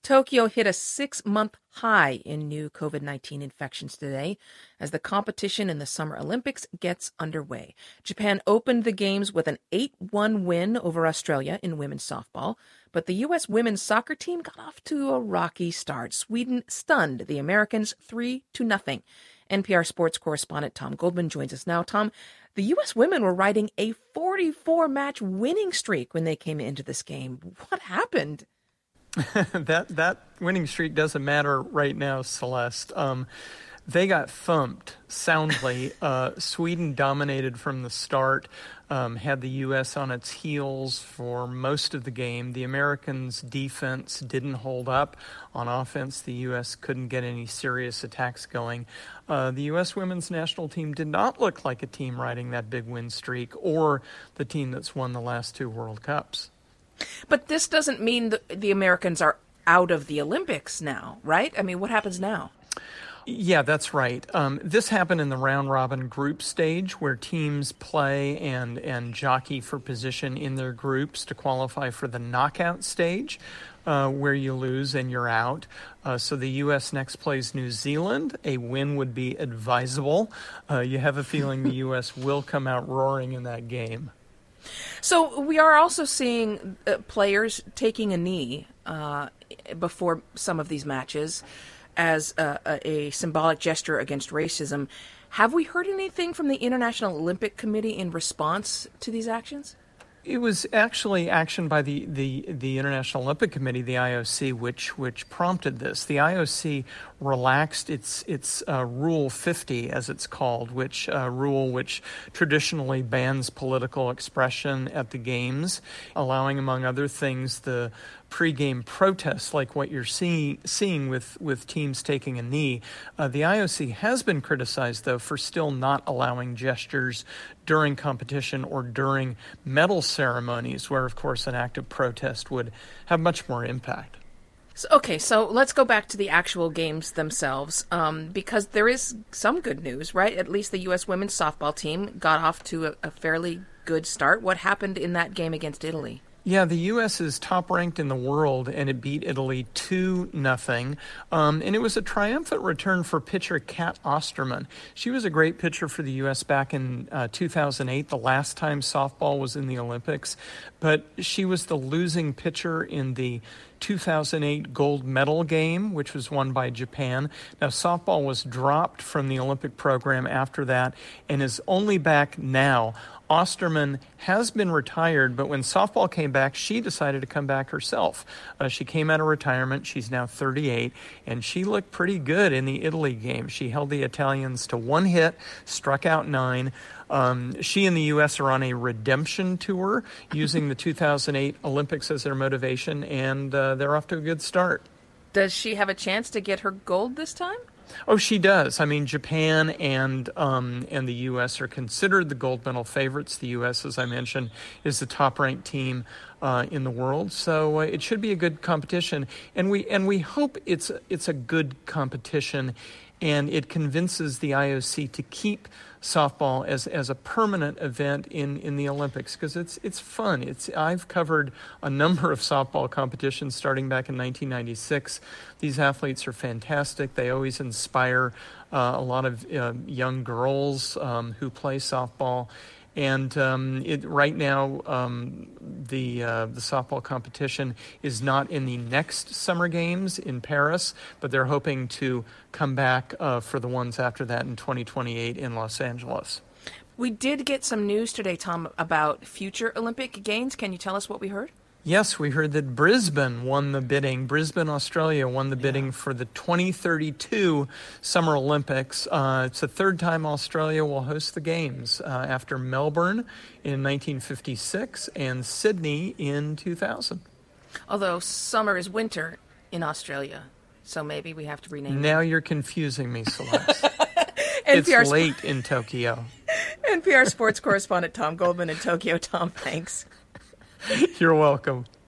Tokyo hit a 6-month high in new COVID-19 infections today as the competition in the Summer Olympics gets underway. Japan opened the games with an 8-1 win over Australia in women's softball, but the U.S. women's soccer team got off to a rocky start. Sweden stunned the Americans 3-0. NPR sports correspondent Tom Goldman joins us now. Tom, the U.S. women were riding a 44-match winning streak when they came into this game. What happened? That winning streak doesn't matter right now, Celeste. They got thumped soundly. Sweden dominated from the start, had the U.S. on its heels for most of the game. The Americans' defense didn't hold up. On offense, the U.S. couldn't get any serious attacks going. The U.S. women's national team did not look like a team riding that big win streak or the team that's won the last two World Cups. But this doesn't mean that the Americans are out of the Olympics now, right? I mean, what happens now? Yeah, that's right. This happened in the round-robin group stage where teams play and jockey for position in their groups to qualify for the knockout stage, where you lose and you're out. So the U.S. next plays New Zealand. A win would be advisable. You have a feeling the U.S. will come out roaring in that game. So we are also seeing players taking a knee before some of these matches as a symbolic gesture against racism. Have we heard anything from the International Olympic Committee in response to these actions? It was actually action by the International Olympic Committee, the IOC, which prompted this. The IOC relaxed its Rule 50, as it's called, which traditionally bans political expression at the games, allowing, among other things, the pre-game protests like what you're seeing with teams taking a knee. The IOC has been criticized, though, for still not allowing gestures during competition or during medal ceremonies, where, of course, an act of protest would have much more impact. So let's go back to the actual games themselves, because there is some good news, right? At least the U.S. women's softball team got off to a fairly good start. What happened in that game against Italy? Yeah, the U.S. is top-ranked in the world, and it beat Italy 2-0. And it was a triumphant return for pitcher Kat Osterman. She was a great pitcher for the U.S. back in 2008, the last time softball was in the Olympics. But she was the losing pitcher in the 2008 gold medal game, which was won by Japan. Now, softball was dropped from the Olympic program after that and is only back now. Osterman has been retired, but when softball came back, she decided to come back herself. She came out of retirement. She's now 38, and she looked pretty good in the Italy game. She held the Italians to one hit, struck out 9. She and the U.S. are on a redemption tour, using the 2008 Olympics as their motivation, and they're off to a good start. Does she have a chance to get her gold this time? Oh, she does. I mean, Japan and the U.S. are considered the gold medal favorites. The U.S., as I mentioned, is the top-ranked team in the world, so it should be a good competition. And we hope it's a good competition, and it convinces the IOC to keep softball as a permanent event in the Olympics, because it's fun. I've covered a number of softball competitions starting back in 1996. These athletes are fantastic. They always inspire a lot of young girls who play softball. And right now, the softball competition is not in the next Summer Games in Paris, but they're hoping to come back for the ones after that in 2028 in Los Angeles. We did get some news today, Tom, about future Olympic Games. Can you tell us what we heard? Yes, we heard that Brisbane won the bidding. Brisbane, Australia won the bidding for the 2032 Summer Olympics. It's the third time Australia will host the Games after Melbourne in 1956 and Sydney in 2000. Although summer is winter in Australia, so maybe we have to rename it. Now you're confusing me, Celeste. It's late in Tokyo. NPR sports correspondent Tom Goldman in Tokyo. Tom, thanks. You're welcome.